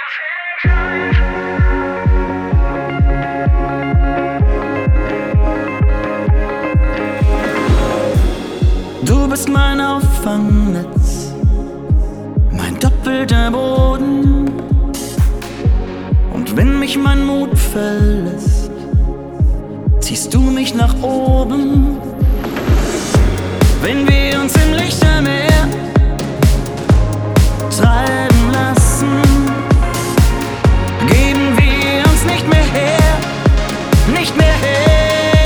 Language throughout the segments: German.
Du bist mein Auffangnetz, mein doppelter Boden. Und wenn mich mein Mut verlässt, ziehst du mich nach oben. Wenn wir uns im Lichtermeer treiben lassen, geben wir uns nicht mehr her, nicht mehr her.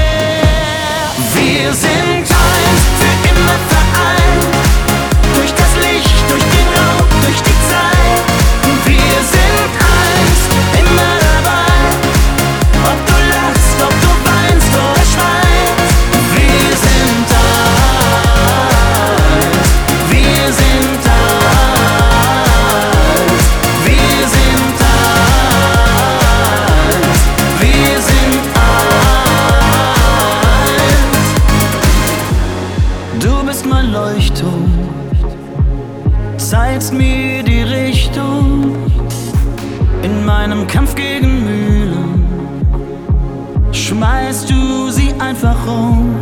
Wir sind eins, für immer vereint, durch das Licht, durch den Raum, durch die Zeit. Wir sind eins, immer dabei, ob du lachst, ob du weinst oder schweigst. Wir sind eins, wir sind eins, wir sind eins, wir sind eins. Du bist mein Leuchtturm, zeigst mir die Richtung in meinem Kampf gegen Mühlen. Schmeißt du sie einfach um.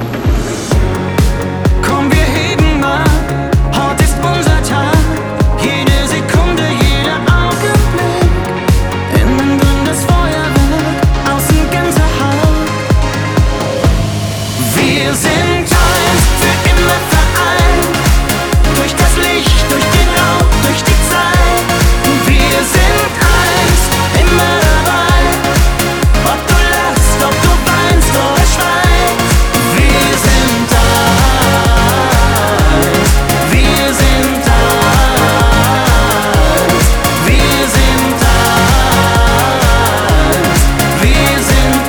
Komm, wir heben mal, heute ist unser Tag. Jede Sekunde, jeder Augenblick. Innen drin das Feuerwerk, außen Gänsehaut. Wir sind eins, für immer vereint, durch das Licht, durch den Raum, durch die Zeit. Wir sind eins, immer dabei, ob du lachst, ob du weinst oder schweigst. Wir sind eins, wir sind eins, wir sind eins, wir sind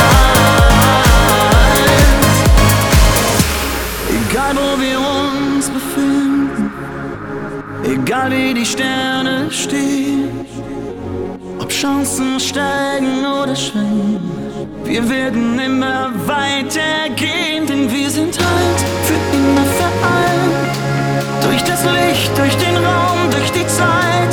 eins. Egal wo wir uns befinden, egal wie die Sterne stehen, ob Chancen steigen oder schwinden, wir werden immer weitergehen, denn wir sind eins, für immer vereint, durch das Licht, durch den Raum, durch die Zeit.